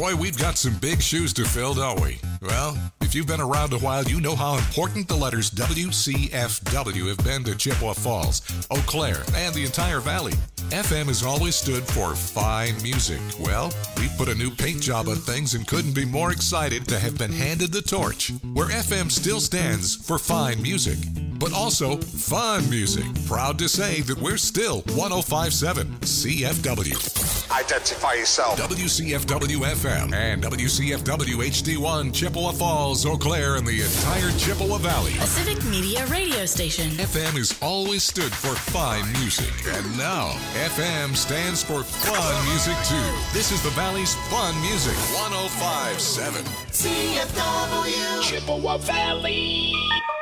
Boy, we've got some big shoes to fill, don't we? Well, if you've been around a while, you know how important the letters WCFW have been to Chippewa Falls, Eau Claire, and the entire valley. FM has always stood for fine music. Well, we put a new paint job on things and couldn't be more excited to have been handed the torch, where FM still stands for fine music, but also fun music. Proud to say that we're still 105.7 CFW. Identify yourself. WCFW FM and WCFW HD1 Chippewa Falls, Eau Claire, and the entire Chippewa Valley. A civic media radio station. FM has always stood for fine music, and now FM stands for fun music too. This is the Valley's fun music. 105.7 CFW. Chippewa Valley.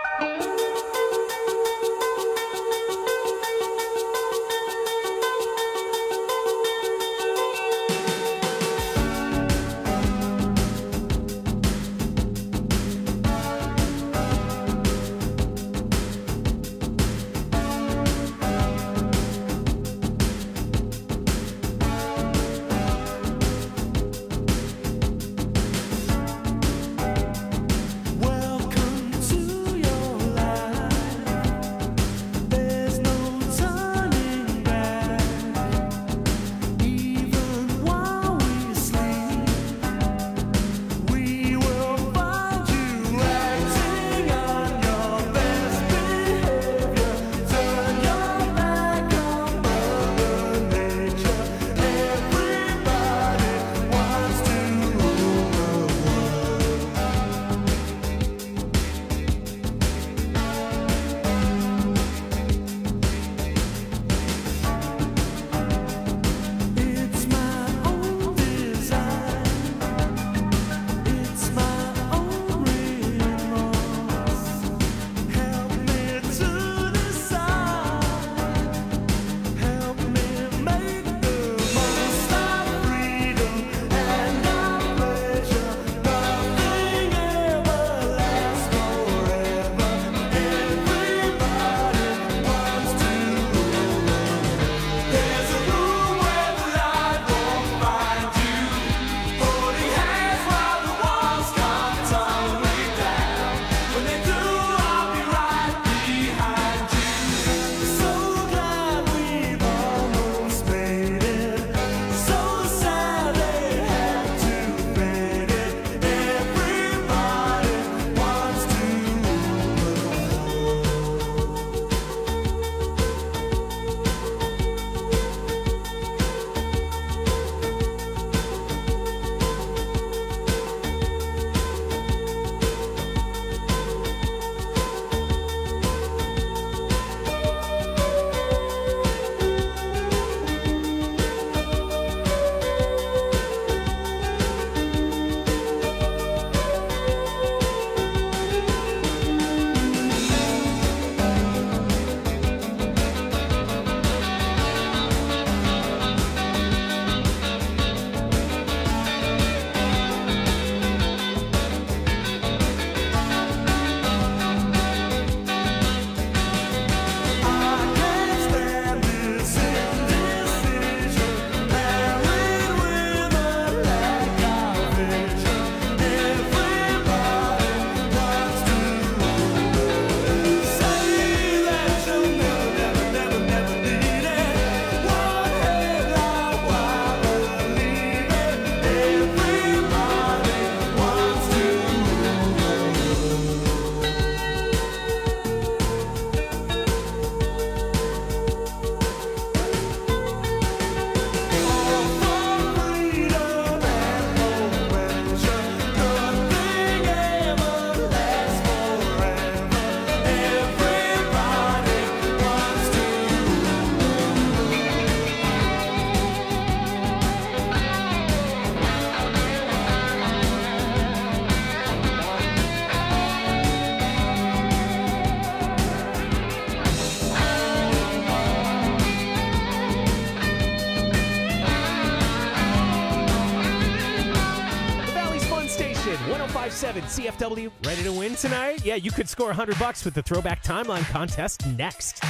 CFW, ready to win tonight? Yeah, you could score $100 with the Throwback Timeline contest next.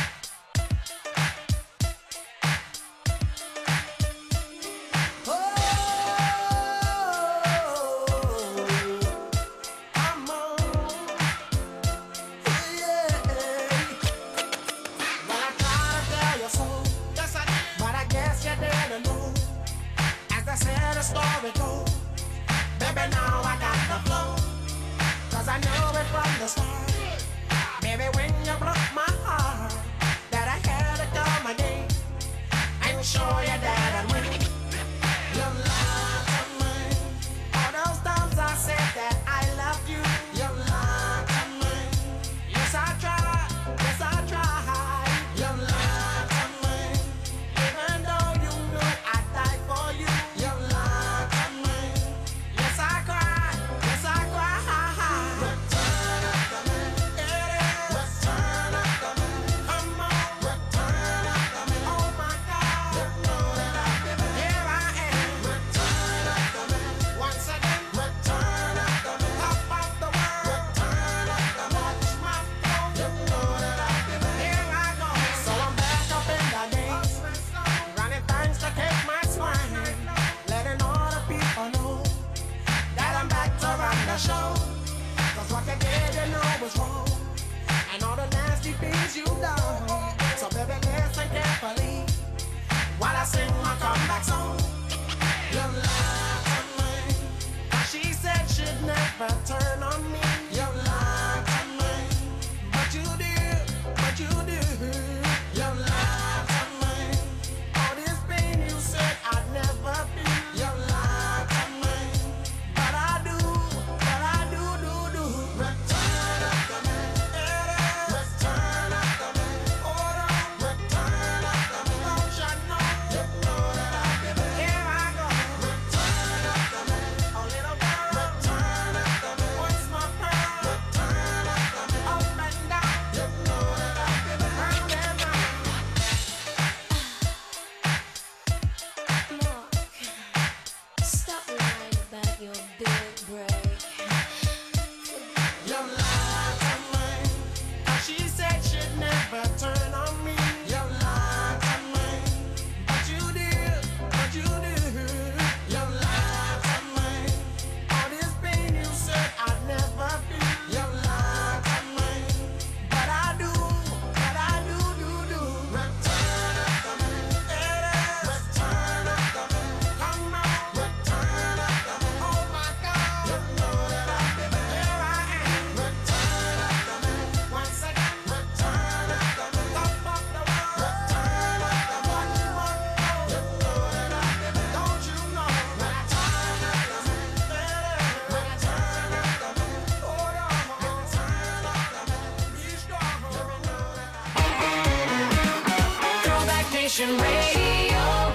Station Radio.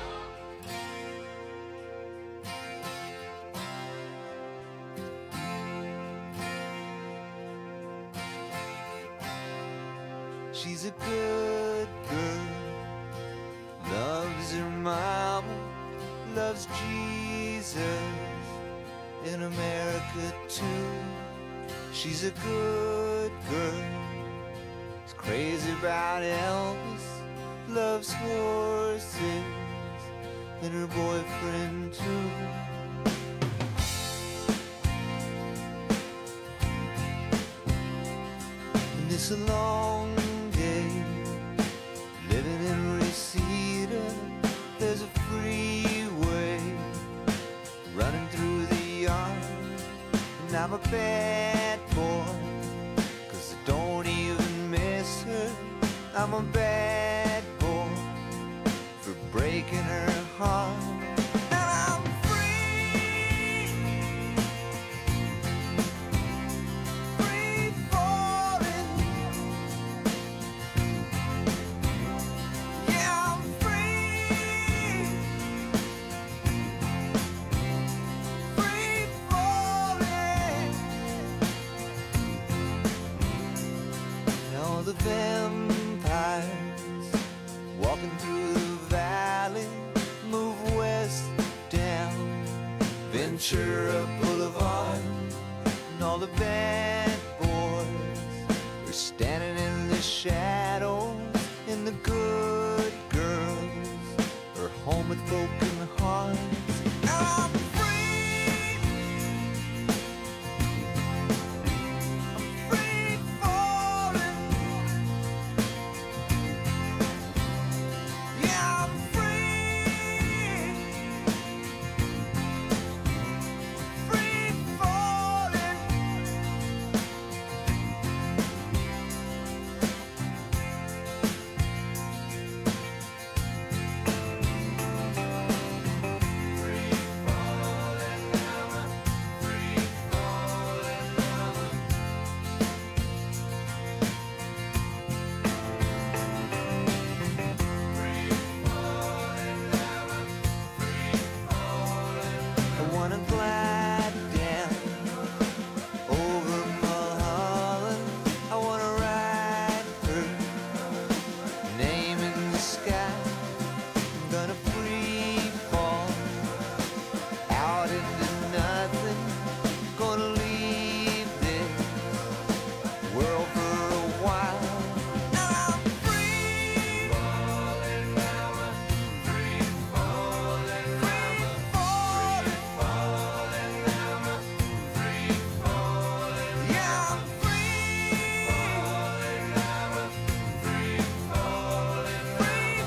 She's a good girl, loves her mama, loves Jesus, in America too. She's a good girl, is crazy about Elvis, loves horses, and her boyfriend too. And it's a long day, living in Reseda. There's a freeway running through the yard, and I'm a bad boy, 'cause I don't even miss her. I'm a bad boy for breaking her heart. And I'm free, free falling. Yeah, I'm free, free falling. And all the vampires walking through the valley move west down Ventura Boulevard, and all the bad boys are standing in the shadows, and the good girls are home with broken hearts. I'm free, I'm free falling. Yeah, I'm free, free falling. I wanna glide down over Mulholland. I wanna write her name in the sky. I'm gonna free fall out into nothing. Gonna leave this world for a while. And I'm free, falling, free falling, free falling, free falling. Yeah, I'm free, falling, free falling, free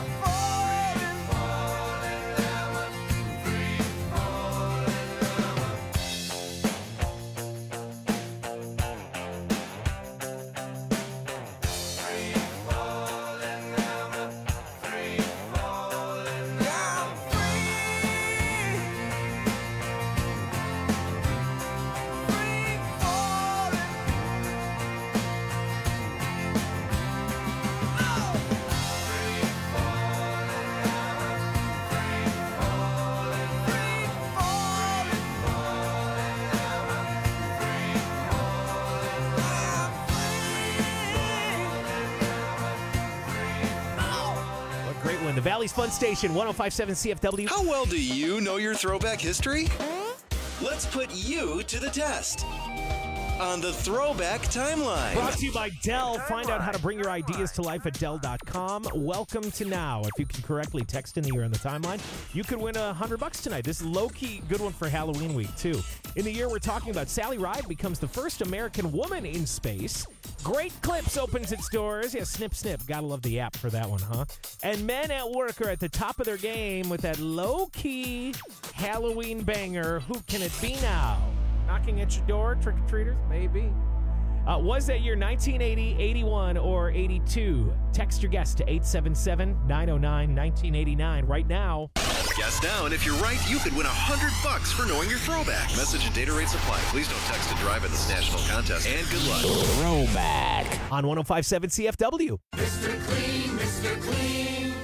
What a great one. The Valley's Fun Station, 105.7 CFW. How well do you know your throwback history? Let's put you to the test on the Throwback Timeline. Brought to you by Dell. Find out how to bring your ideas to life at Dell.com. Welcome to Now. If you can correctly text in the year on the timeline, you could win $100 tonight. This is low-key good one for Halloween week, too. In the year we're talking about, Sally Ride becomes the first American woman in space. Great Clips opens its doors. Yeah, snip, snip. Gotta love the app for that one, huh? And men at work are at the top of their game with that low-key Halloween banger. Who can it be now? Knocking at your door, trick-or-treaters? Maybe. Was that year 1980, 81, or 82? Text your guess to 877-909-1989 right now. Guess now, and if you're right, you could win $100 for knowing your throwback. Message and data rates apply. Please don't text to drive in this national contest, and good luck. Throwback on 105.7 CFW. Mr. Clean, Mr. Clean.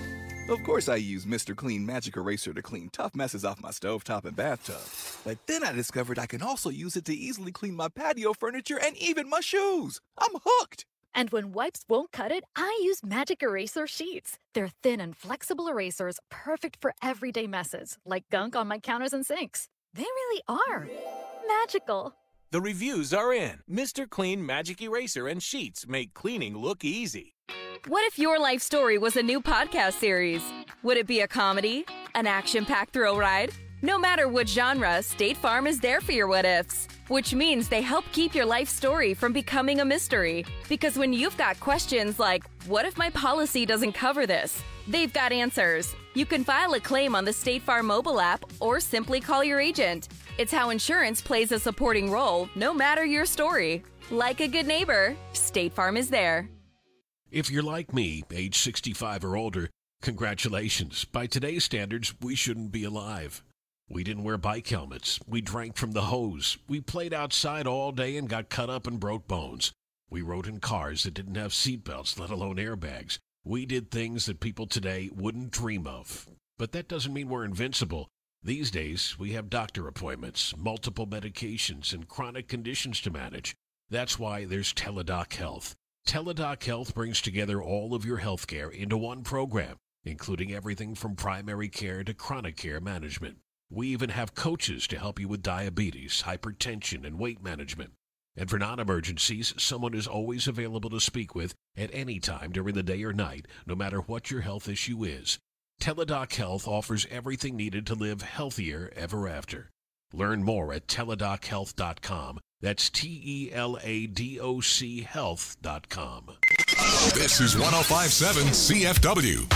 Of course I use Mr. Clean Magic Eraser to clean tough messes off my stovetop and bathtub. But then I discovered I can also use it to easily clean my patio furniture and even my shoes. I'm hooked! And when wipes won't cut it, I use Magic Eraser Sheets. They're thin and flexible erasers, perfect for everyday messes, like gunk on my counters and sinks. They really are magical. The reviews are in. Mr. Clean Magic Eraser and Sheets make cleaning look easy. What if your life story was a new podcast series? Would it be a comedy? An action-packed thrill ride? No matter what genre, State Farm is there for your what-ifs. Which means they help keep your life story from becoming a mystery. Because when you've got questions like, what if my policy doesn't cover this? They've got answers. You can file a claim on the State Farm mobile app or simply call your agent. It's how insurance plays a supporting role, no matter your story. Like a good neighbor, State Farm is there. If you're like me, age 65 or older, congratulations. By today's standards, we shouldn't be alive. We didn't wear bike helmets. We drank from the hose. We played outside all day and got cut up and broke bones. We rode in cars that didn't have seatbelts, let alone airbags. We did things that people today wouldn't dream of. But that doesn't mean we're invincible. These days, we have doctor appointments, multiple medications, and chronic conditions to manage. That's why there's Teladoc Health. Teladoc Health brings together all of your health care into one program, including everything from primary care to chronic care management. We even have coaches to help you with diabetes, hypertension, and weight management. And for non-emergencies, someone is always available to speak with at any time during the day or night, no matter what your health issue is. Teladoc Health offers everything needed to live healthier ever after. Learn more at teladochealth.com. That's TELADOC health.com. This is 105.7 CFW.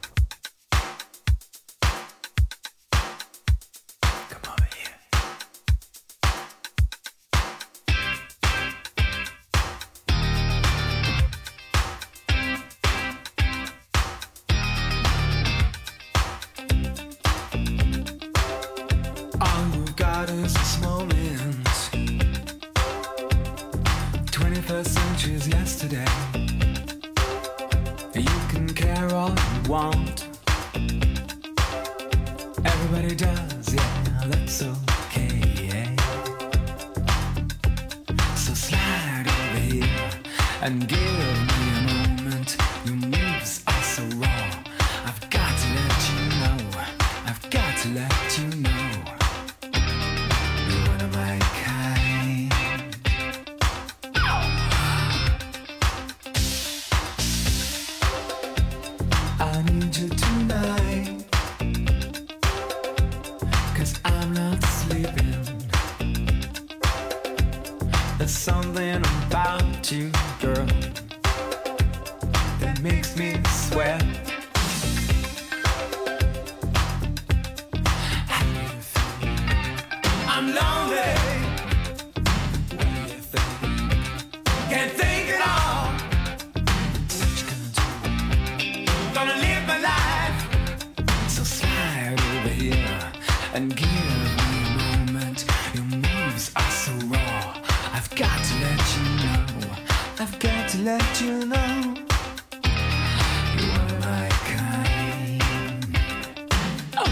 All you've got is this moment. 21st century's yesterday. You can care all you want. Everybody does, yeah, that's okay. So slide over here and give me a moment. Your moves are so raw. I've got to let you know. I've got to let you know. You're one of my kind. I need you tonight, 'cause I'm not sleeping. There's something about you, girl, that makes me sweat. I'm lonely. What do you think? Can't think at all. What you gonna do? Gonna live my life. So slide over here and give me a moment. Your moves are so raw. I've got to let you know. I've got to let you know. You are my kind. Oh.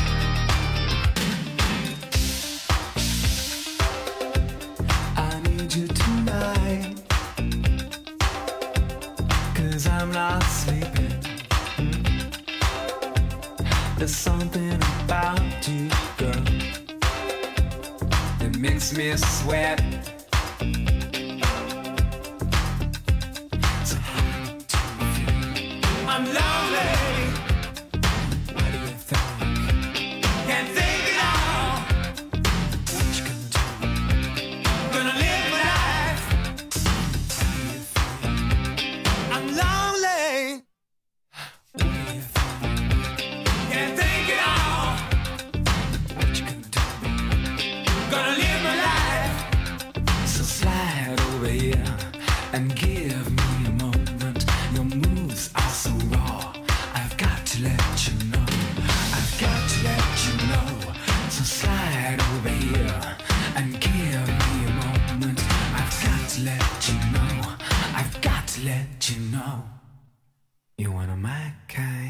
I need you tonight, 'cause I'm not sleeping. There's something about you, girl, that makes me sweat. So how do you feel? I'm lonely. What do you think? Can't think at all. What you gonna do? Gonna live my life. How do you feel? I'm lonely. What do you think? Can't think at all. What you gonna do? Gonna live my life. So slide over here and give me a moment. Your moves are so raw. I've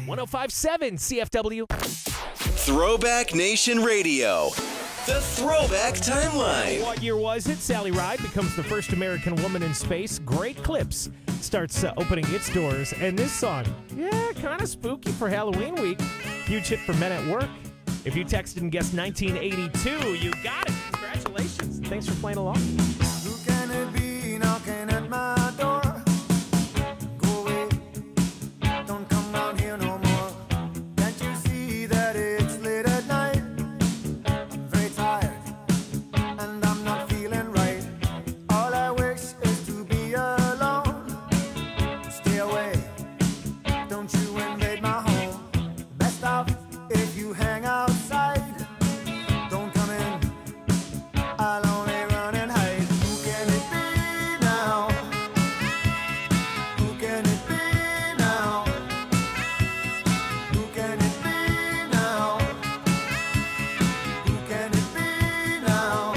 105.7 CFW. Throwback Nation Radio. The Throwback Timeline. What year was it? Sally Ride becomes the first American woman in space. Great Clips starts opening its doors. And this song, yeah, kind of spooky for Halloween week. Huge hit for Men at Work. If you texted and guessed 1982, you got it. Congratulations. Thanks for playing along. Who can it be knocking at my door? Go away, don't come round here no more. Can't you see that it's late at night? I'm very tired, and I'm not feeling right. All I wish is to be alone. Stay away, don't you invade my home. Best off if you hang outside. Don't come in, I'll only run and hide. Who can it be now? Who can it be now? Who can it be now? Who can it be now?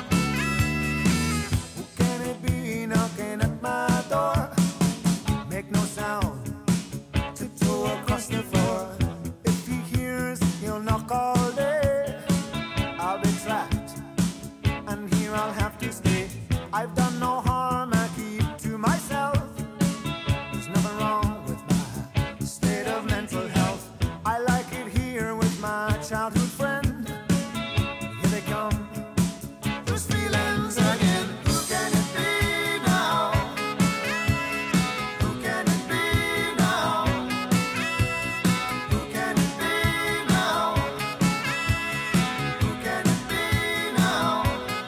Who can it be knocking at my door? Make no sound, tiptoe across the floor. If he hears, he'll knock all day. I'll be trapped, and here I'll have to stay. I've done no harm, I keep to myself. There's nothing wrong with my state of mental health. I like it here with my childhood friend. Here they come, those feelings again. Who can it be now? Who can it be now? Who can it be now? Who can it be now?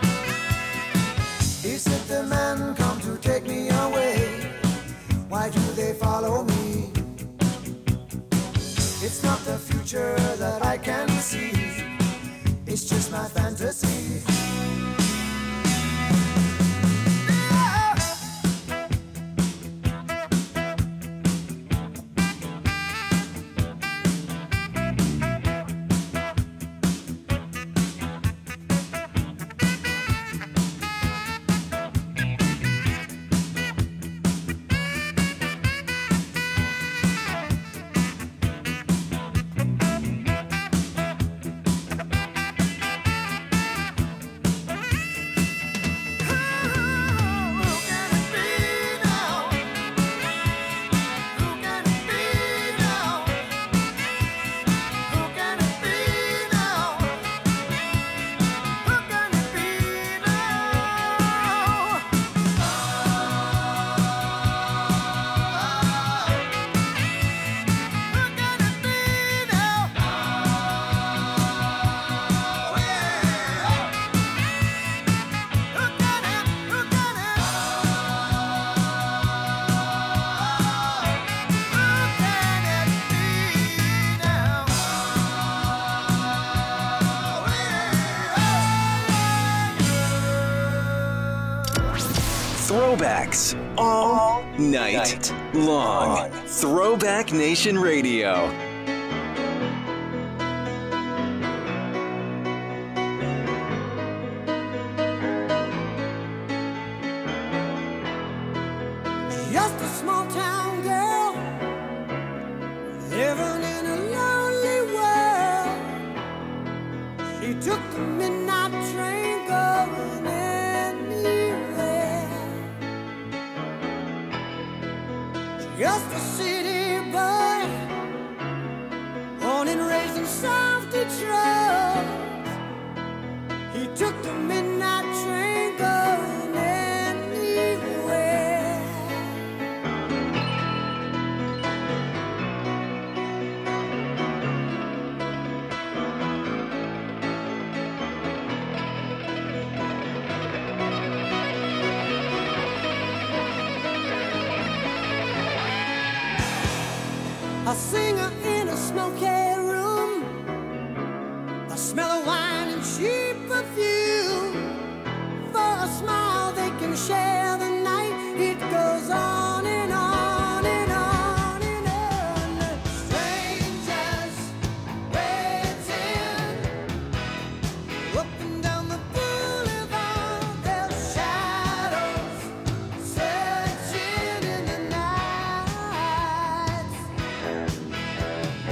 Is it the men come to take me away? Why do they follow me? It's not the future that I can see. It's just my fantasy. Throwbacks all night long. Throwback Nation Radio. Just a small town girl living in a lonely world. She took the midnight train going anywhere. Just a city boy, born and raised in South Detroit. He took the midnight train going anywhere. A singer in a smoky room, the smell of wine and cheap perfume. For a smile they can share the night. It goes on and on and on and on. Strangers waiting up and down the boulevard. Their shadows searching in the night.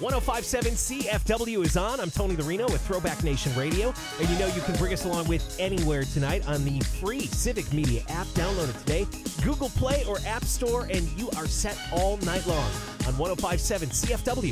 105.7 CFW is on. I'm Tony Larino with Throwback Nation Radio. And you know you can bring us along with anywhere tonight on the free Civic Media app. Download it today. Google Play or App Store, and you are set all night long on 105.7 CFW.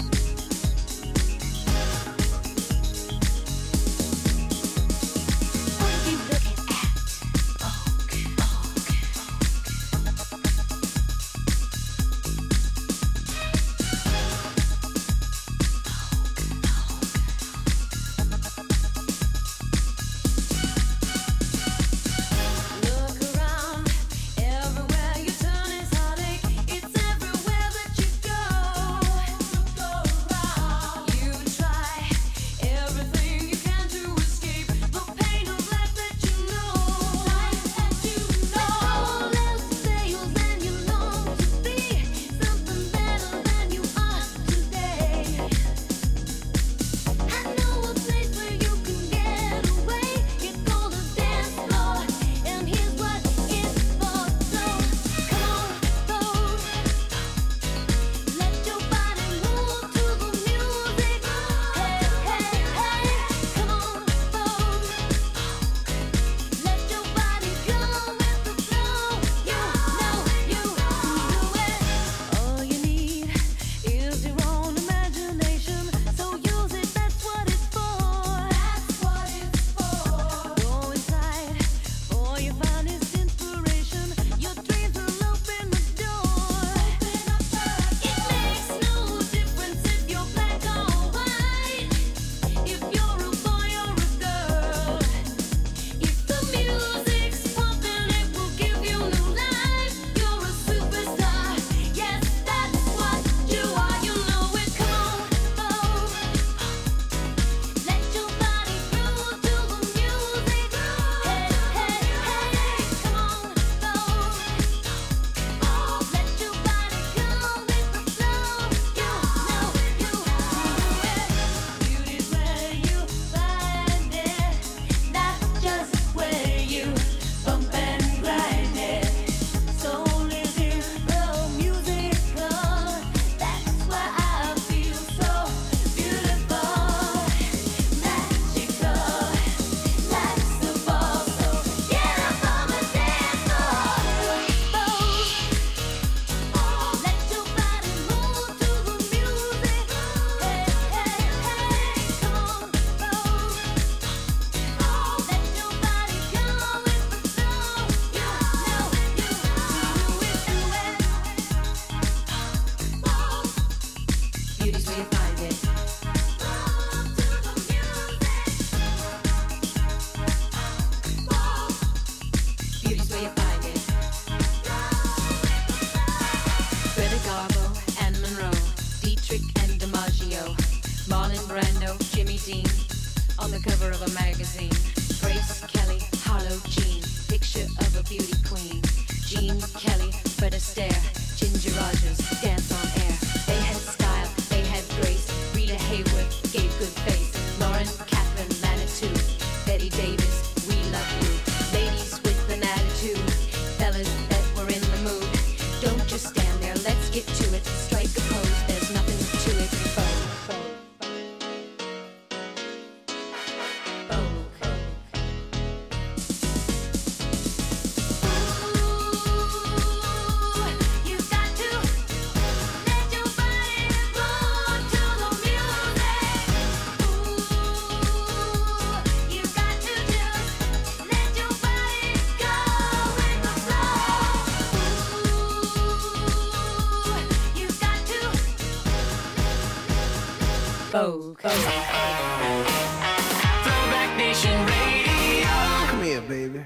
Throwback Nation Radio. Come here, baby.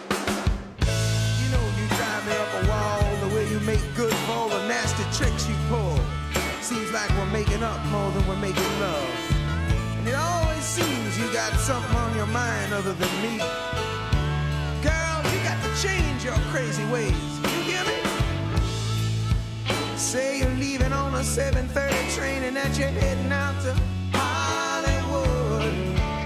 You know you drive me up a wall the way you make good for all the nasty tricks you pull. Seems like we're making up more than we're making love. And it always seems you got something on your mind other than me. Girl, you got to change your crazy ways. You hear me? Say you're leaving on a 7:30 train and that you're heading out to Hollywood.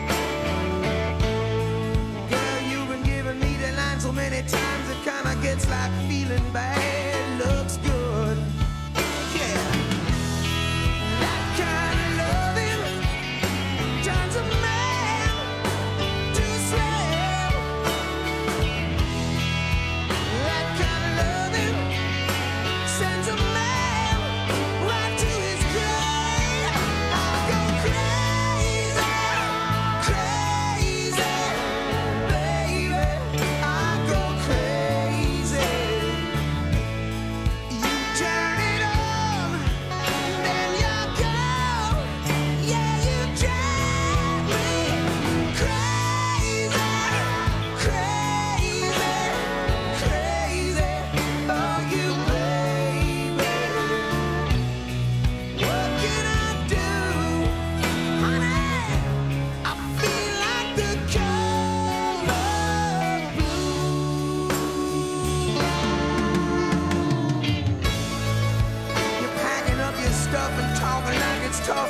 Girl, you've been giving me the line so many times it kinda gets like feeling bad looks good. Yeah, that kind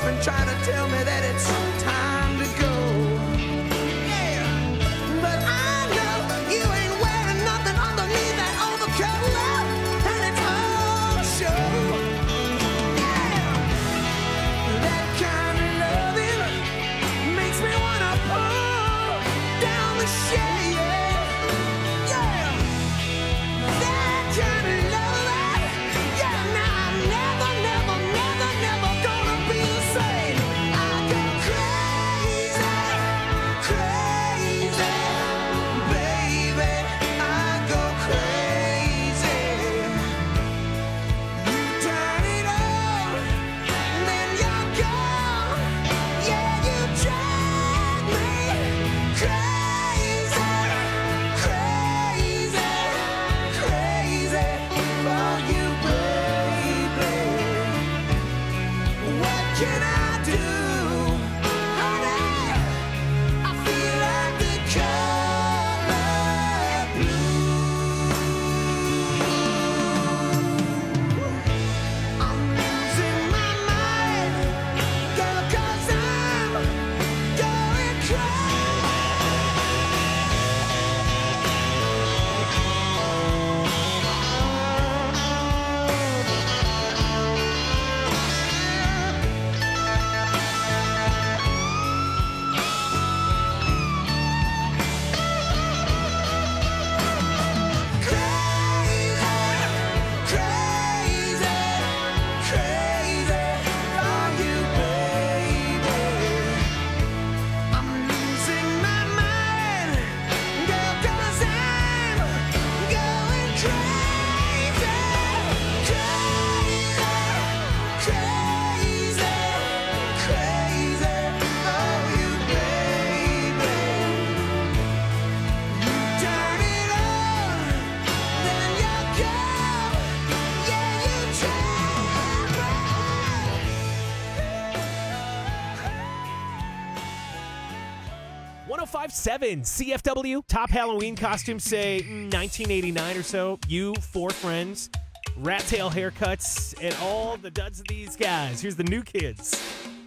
and try to tell me that it's time to go. Yeah, but I know you ain't wearing nothing underneath that overcoat, and it's all show. Yeah, that kind of loving makes me wanna pull down the shade. Yeah, that kind of love. Yeah, now I'm never, never, never, never gonna be the same. I go crazy, crazy, baby. I go crazy. You turn it on, then you're gone. Yeah, you drive me crazy, crazy, crazy for you, baby. What can I do, honey? I feel like the color blue. I'm losing my mind, girl, 'cause I'm going .1057 CFW. Top Halloween costumes say 1989 or so. You, four friends, rat tail haircuts, and all the duds of these guys. Here's the New Kids.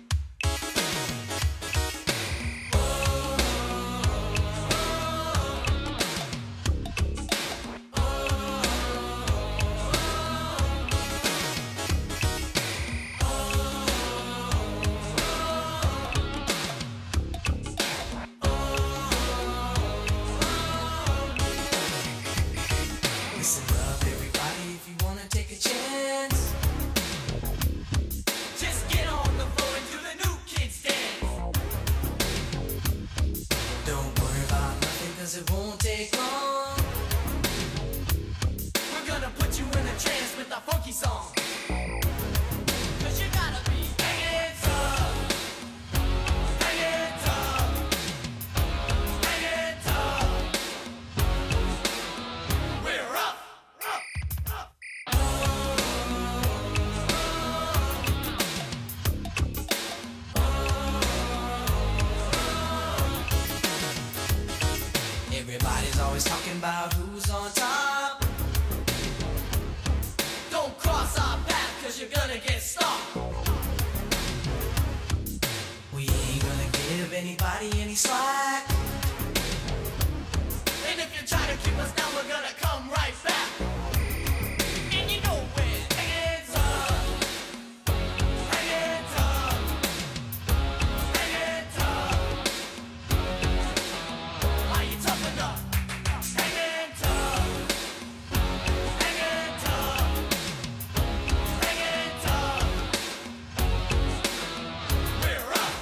Listen up, everybody, if you wanna take a chance. Just get on the floor and do the New Kids dance. Don't worry about nothing, 'cause it won't take long. We're gonna put you in a trance with a funky song. 'Cause you gotta be hanging tough. Hanging tough. Hanging tough. We're up. Everybody's always talking about who's on top. Don't cross our path, 'cause you're gonna get stopped. We ain't gonna give anybody any slack. And if you try to keep us down, we're gonna come right back. And you know we're hanging tough. Hanging tough. Hanging tough. Are you tough enough? Hanging tough. Hanging tough. Hanging tough. We're up.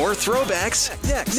More throwbacks next.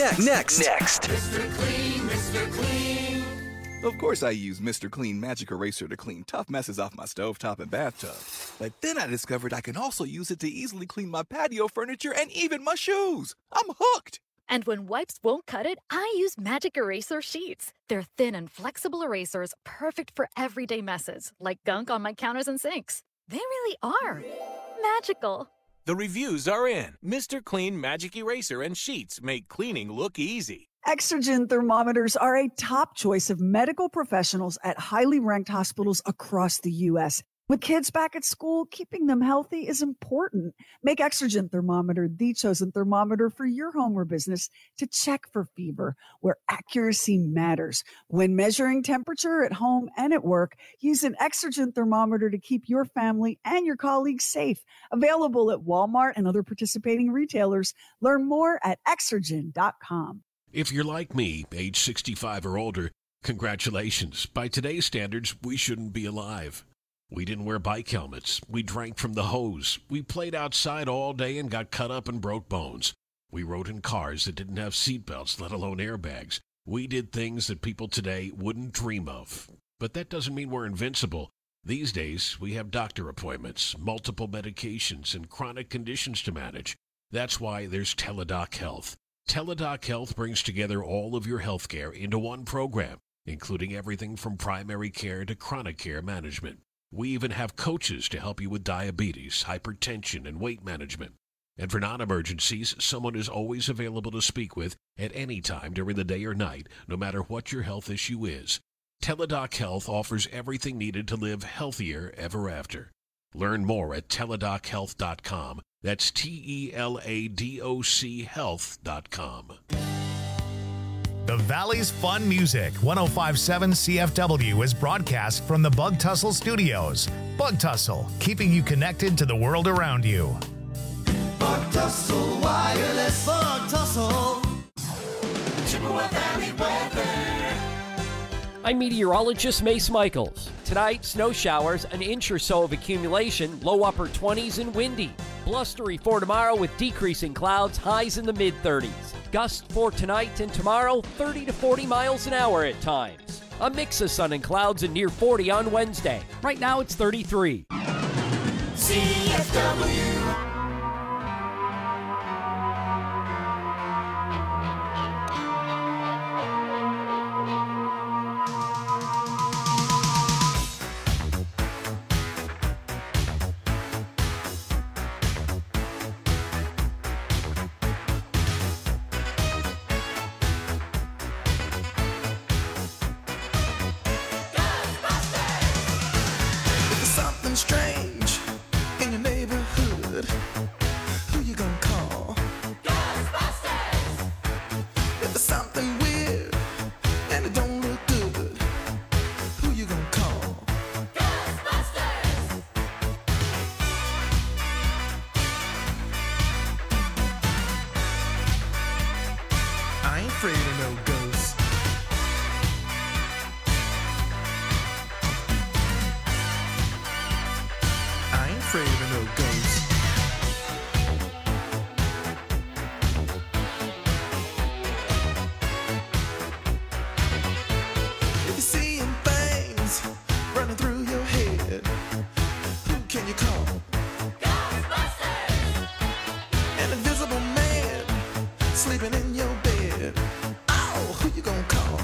Mr. Clean, Mr. Clean. Of course I use Mr. Clean Magic Eraser to clean tough messes off my stovetop and bathtub. But then I discovered I can also use it to easily clean my patio furniture and even my shoes. I'm hooked. And when wipes won't cut it, I use Magic Eraser Sheets. They're thin and flexible erasers, perfect for everyday messes, like gunk on my counters and sinks. They really are magical. The reviews are in. Mr. Clean Magic Eraser and Sheets make cleaning look easy. Exergen thermometers are a top choice of medical professionals at highly ranked hospitals across the U.S. With kids back at school, keeping them healthy is important. Make Exergen thermometer the chosen thermometer for your home or business to check for fever, where accuracy matters. When measuring temperature at home and at work, use an Exergen thermometer to keep your family and your colleagues safe. Available at Walmart and other participating retailers. Learn more at Exergen.com. If you're like me, age 65 or older, congratulations. By today's standards, we shouldn't be alive. We didn't wear bike helmets. We drank from the hose. We played outside all day and got cut up and broke bones. We rode in cars that didn't have seatbelts, let alone airbags. We did things that people today wouldn't dream of. But that doesn't mean we're invincible. These days, we have doctor appointments, multiple medications, and chronic conditions to manage. That's why there's Teladoc Health. Teladoc Health brings together all of your health care into one program, including everything from primary care to chronic care management. We even have coaches to help you with diabetes, hypertension, and weight management. And for non-emergencies, someone is always available to speak with at any time during the day or night, no matter what your health issue is. Teladoc Health offers everything needed to live healthier ever after. Learn more at teladochealth.com. That's TELADOC health.com. The Valley's Fun Music 105.7 CFW is broadcast from the Bug Tussle Studios. Bug Tussle, keeping you connected to the world around you. Bug Tussle Wireless. Bug Tussle. Chippewa Valley weather. I'm meteorologist Mace Michaels. Tonight, snow showers, an inch or so of accumulation, low upper 20s and windy. Blustery for tomorrow with decreasing clouds, highs in the mid-30s. Gusts for tonight and tomorrow, 30 to 40 miles an hour at times. A mix of sun and clouds and near 40 on Wednesday. Right now it's 33. CFW. Strange in your neighborhood. Who you gonna call? Ghostbusters! If there's something weird and it don't look good, who you gonna call? Ghostbusters! I ain't afraid of no ghosts. Afraid of no ghosts. If you're seeing things running through your head, who can you call? Ghostbusters! An invisible man sleeping in your bed. Oh, who you gonna call?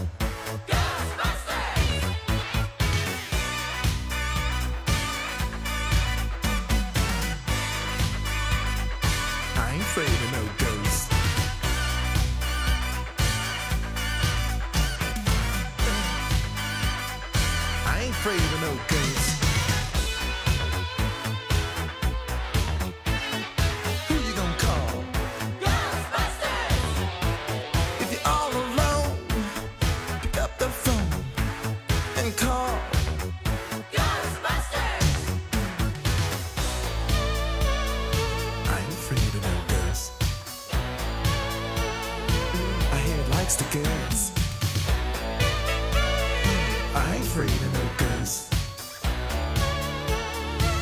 Afraid of no ghosts. I ain't afraid of no ghosts. Who you gonna call? Ghostbusters! If you're all alone, pick up the phone and call. Ghostbusters! I ain't afraid of no ghosts. I hear it likes the girls. I ain't afraid of no ghosts.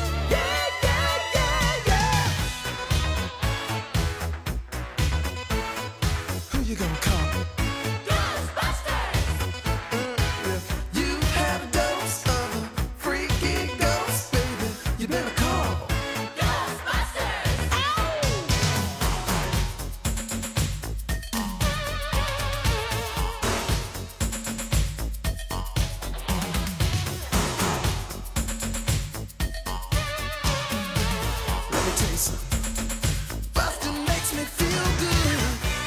Yeah, yeah, yeah, yeah. taste of bustin' makes me feel good.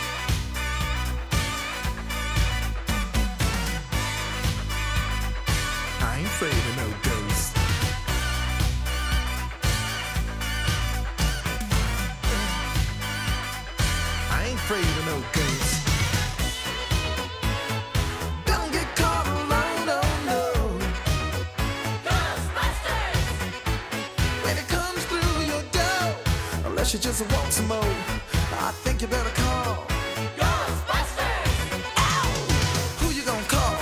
I ain't afraid of no ghosts. I ain't afraid of no ghosts. Don't get caught alone, oh no. Ghostbusters! When it comes through your door, unless you just want some more, I think you better call Ghostbusters! Ow! Who you gonna call?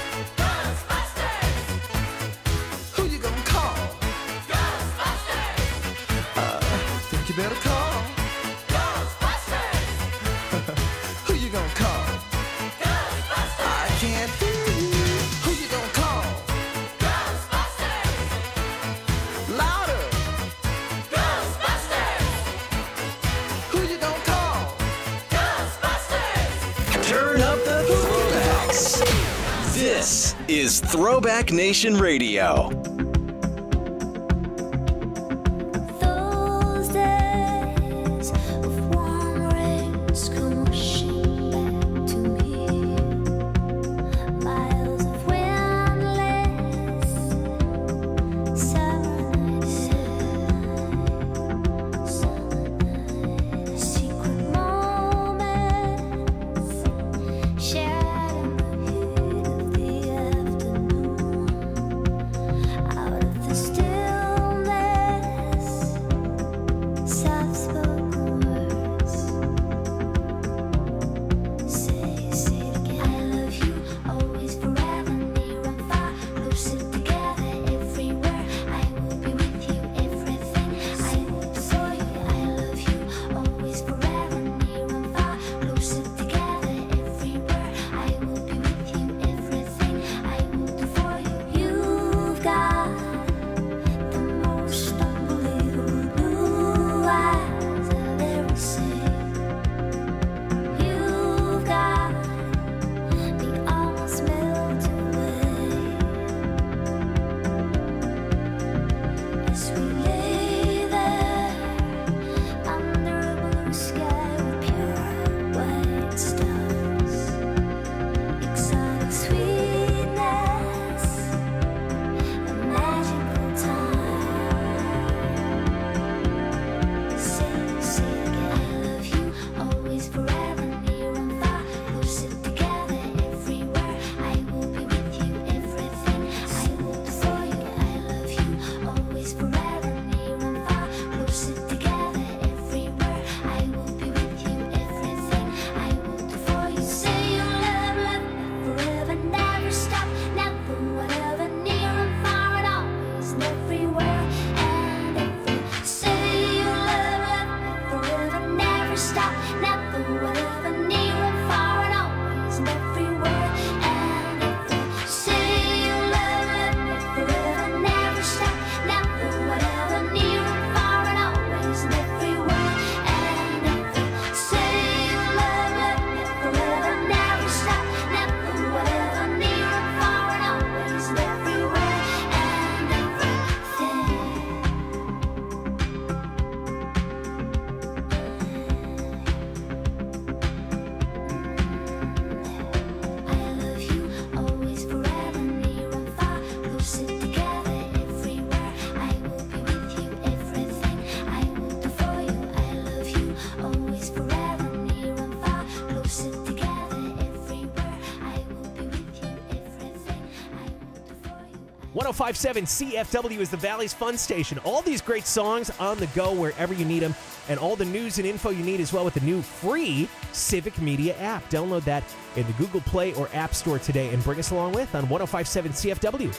Who you gonna call? Ghostbusters! Think you better call Ghostbusters! Who you gonna call? Ghostbusters! I can't hear you. Who you gonna call? Ghostbusters! Louder! Ghostbusters! Who you gonna call? Ghostbusters! Turn up the throwbacks. This is Throwback Nation Radio. Those days of warm rains come rushing back to me. Miles of windless summer nights, secret moments shared in the heat of the afternoon. Out of the stillness, soft-spoken words say it again. I love you, always, forever, near and far, closer together, everywhere. I will be with you, everything. I will for you. I love you, always, forever, near and far, closer together, everywhere. I will be with you, everything. I will do for you. You've got the most unbelievable blue eyes I've ever seen. You've got me almost melt away as we lay there under a blue sky with pure white stars. Exotic sweetness, a magical time. Say it again. I love you, always, forever, near and far, closer together, everywhere. I will be with you, everything. I will do for you. I love you, always, forever, near and far, closer together, everywhere. I will be with you, everything. I will do for you. Say you love me forever, never stop, never, whatever, near and far, and always, and everywhere and every. Say you love me forever, never stop, never, whatever, near and far, and always, and everywhere and every. Say you love me forever, never stop, never, whatever, near and far, and always, and everywhere and every. Say you love me forever, never stop, never, whatever, near and far, and always, and everywhere and everything. I love you, always, forever, near and far, closer together, everywhere. I will be with you, everything. I will do for you. I love you, always, forever, near and far, closer together, everywhere. I will be with you, everything. I will do for you. 1057 CFW is the Valley's Fun Station. All these great songs on the go wherever you need them, and all the news and info you need as well with the new free Civic Media app. Download that in the Google Play or App Store today and bring us along with on 1057 CFW.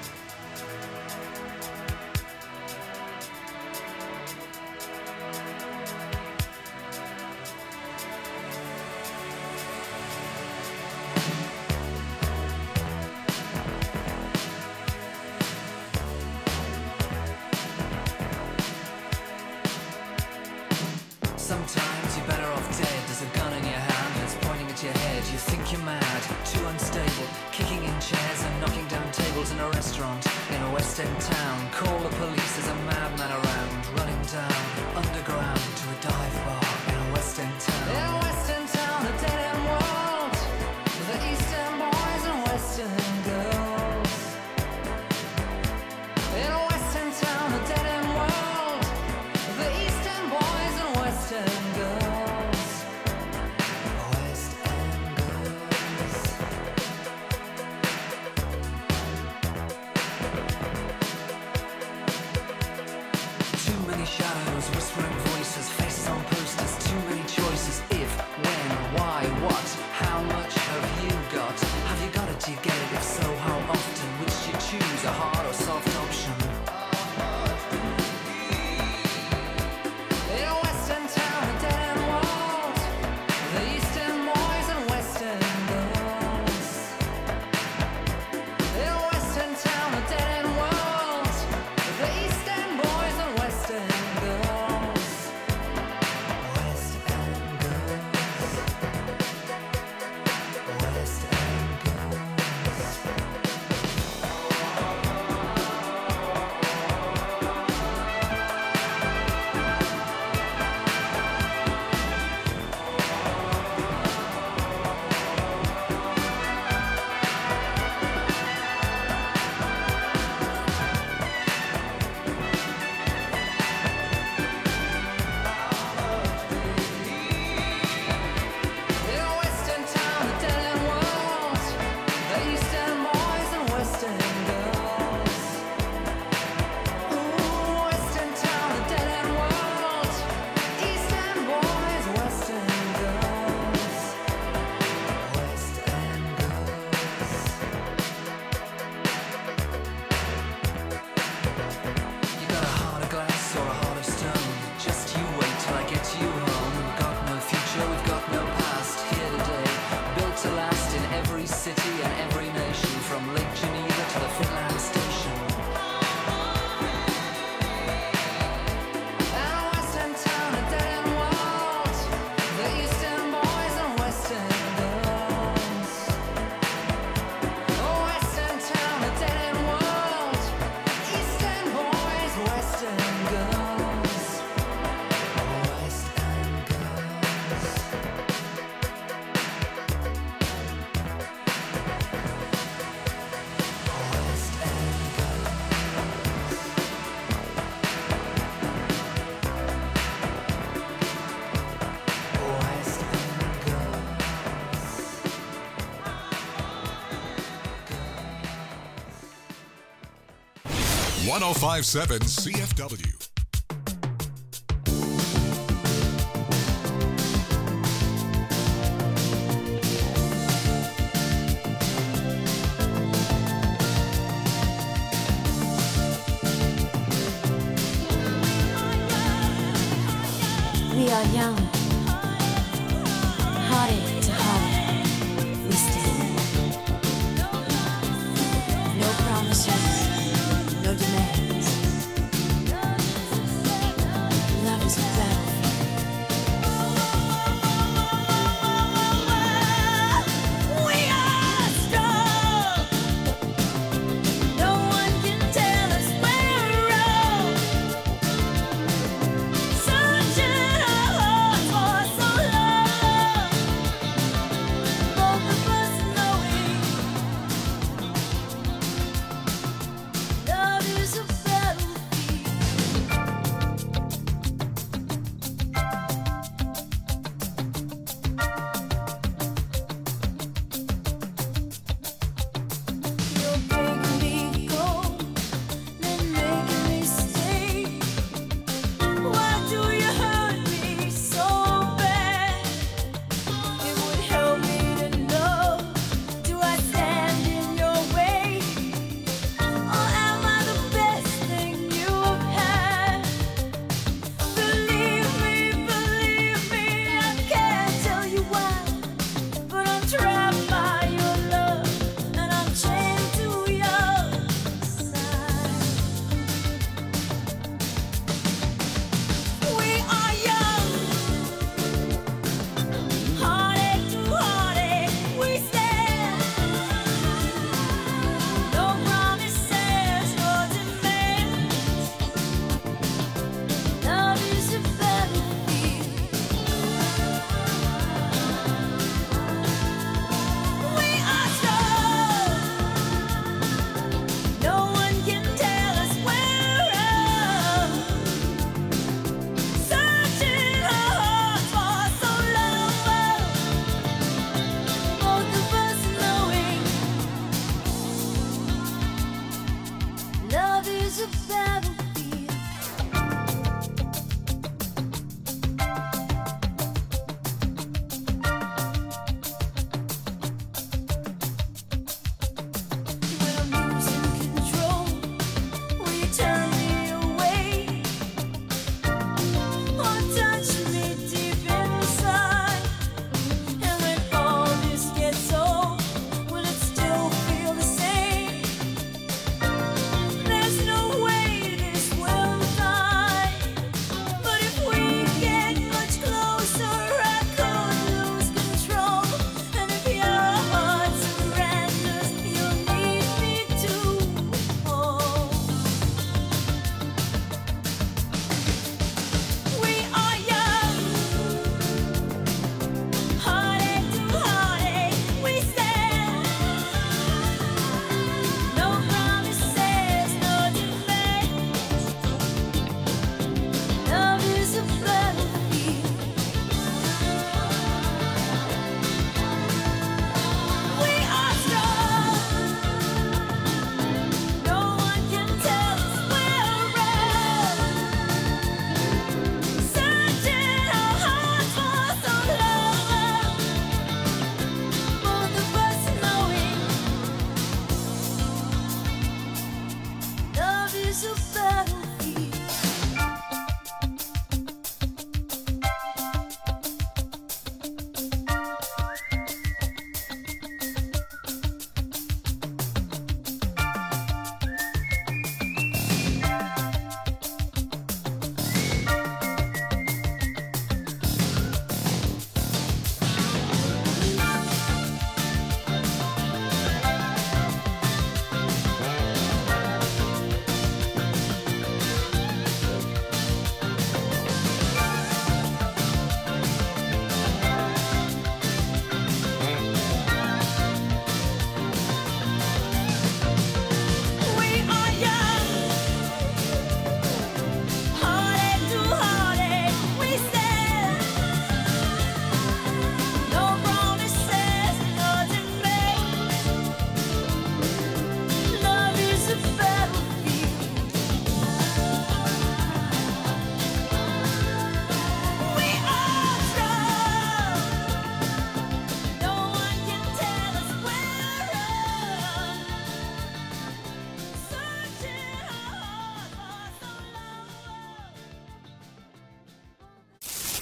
Sometimes you're better off dead. There's a gun in your hand and it's pointing at your head. You think you're mad, too unstable, kicking in chairs and knocking down tables in a restaurant in a West End town. Call the police, there's a madman around, running down 1057 CFW. We are young, heartache to heart, we stand. No promises, no demands. Love is a battlefield. We are strong. No one can tell us we're wrong. Sunshine.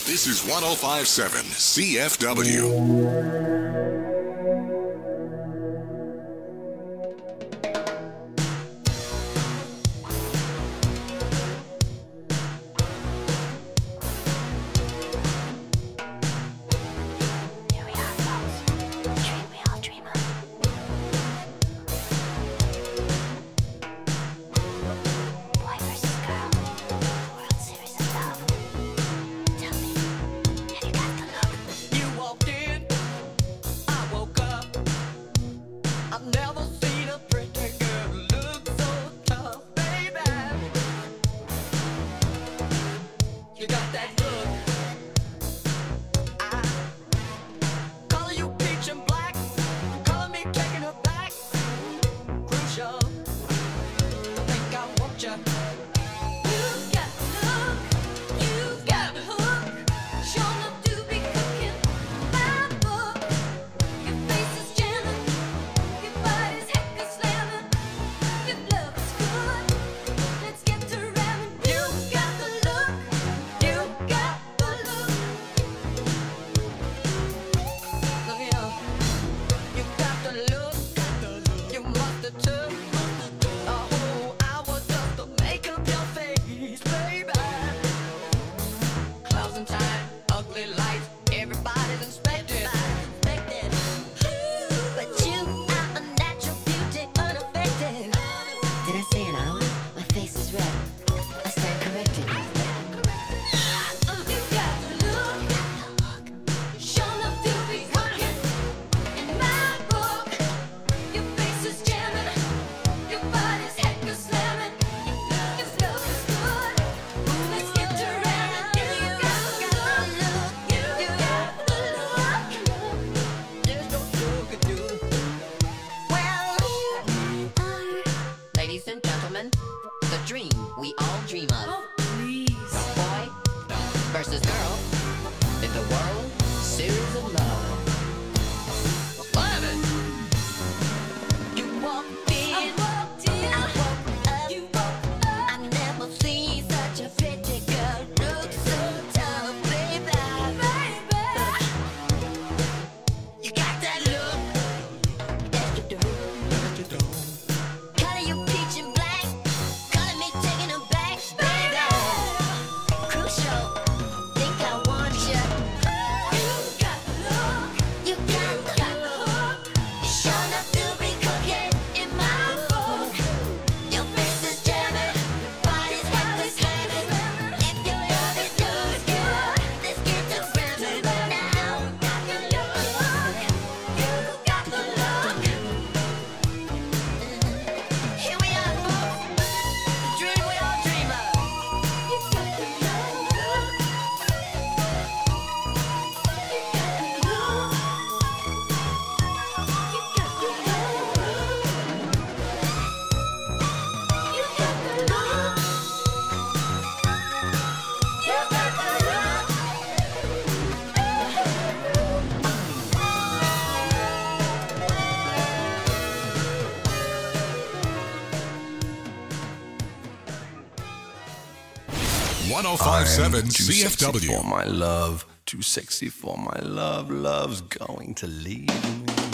This is 105.7 CFW. I'm 105.7 too sexy CFW. for my love, too sexy for my love. Love's going to leave me.